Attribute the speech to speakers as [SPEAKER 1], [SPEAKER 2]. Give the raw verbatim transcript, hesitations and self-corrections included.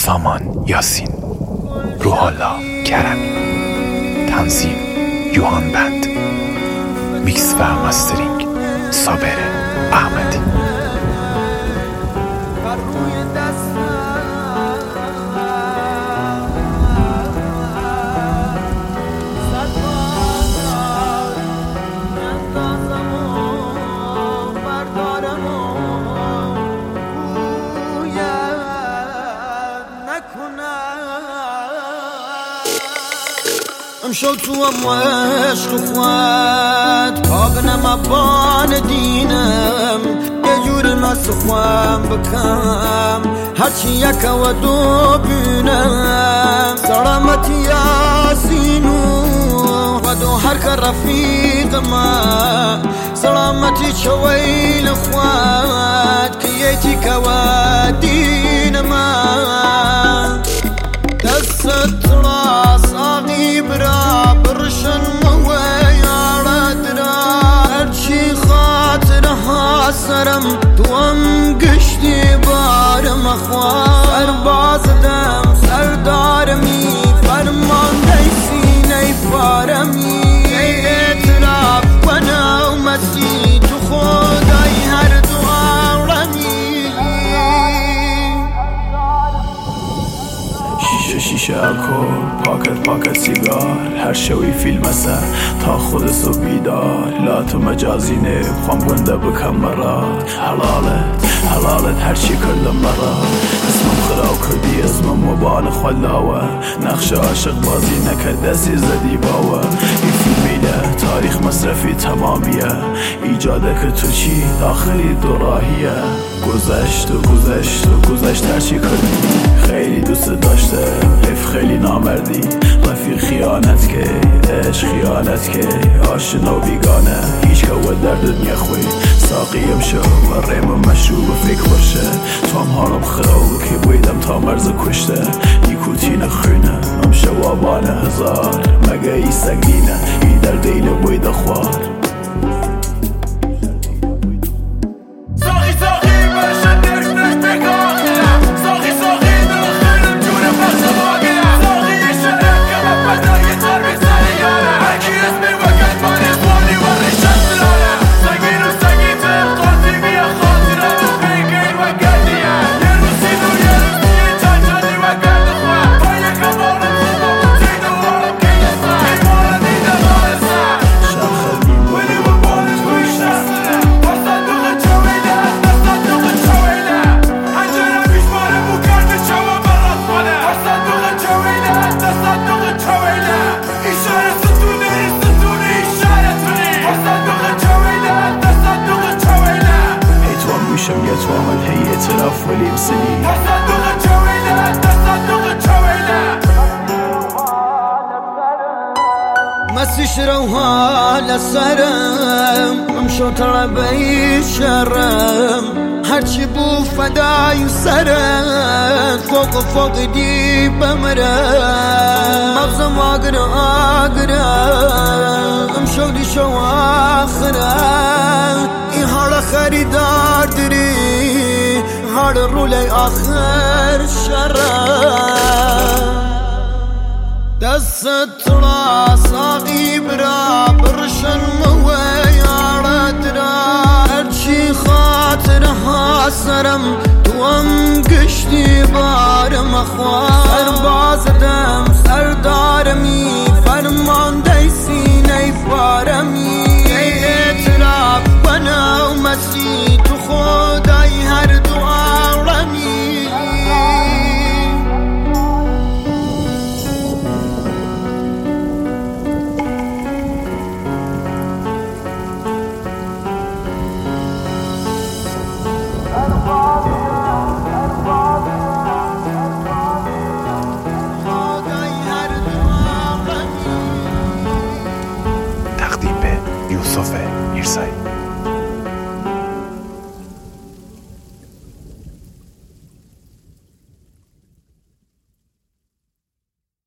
[SPEAKER 1] سامان یاسین، روح الله کرمی، تنظیم یوهان بند، میکس و مسترینگ صابر احمدی.
[SPEAKER 2] امشو تو هم عشق خواد کاغنم ابان دینم یه جور مسخوام بکم هرچی یک و دو بینم سلامتی یاسینو و دو هر که رفیق ما سلامتی چویل خواد که یکی که و دین ما دست راس آقی برا برشن مویارد را هرچی خاطرها سرم توام گشتی بارم اخوان سرباز دم سردارمی فرمانده سینه پارمی اعتراف کنم مسیح تو خدای هر دو عالمی
[SPEAKER 3] شیشه الکل پاکت پاکت سیگار هر شوی فیلم است تا خود سو بیدار لا تو مجازی نه خوام گنده بکن مرا حلالت حلالت هر چی کردم مرا اسمم خراب کردی اسمم مبان خلاوه نقش عاشق بازی نکرد دستی زدی باوه این فیلمیله تاریخ مصرفی تمامیه ایجاده که تو چی داخلی دوراهیه گذشت و گذشت و گذشت هر چی کردی خیلی دوست داشته حیف خیلی نامردی رفیق خیانت که عشق خیانت که آشنا و بیگانه هیچ که و در دنیا خوی ساقیم شو و ریم و مشروب و فکر باشه تو هم حالم خراب که بویدم تا مرز کشته نیکوتی نخونه هم شو آبان هزار مگه ای سگینه ای در دیل بوید خوار توامل هي اعتراف ولي بسنين تصدق الجويلة تصدق الجويلة
[SPEAKER 2] مسش روها للسرم امشو طلبي شرم هرچی بو فدای سرم فوق فوق دی بمرم مغزم آگر آگر امشو دی شو آخرم این حال خریدار دری حال رولی آخر شرم دست را ساقی برا برشن مویارد را هرچی خاطرها سرم توام گشتی بارم اخوان سرباز دم سردارمی فرمانده سینه پارمی اعتراف کنم مسیح تو خدای هر دو عالمی
[SPEAKER 1] تقدیم به یوسف میرزایی.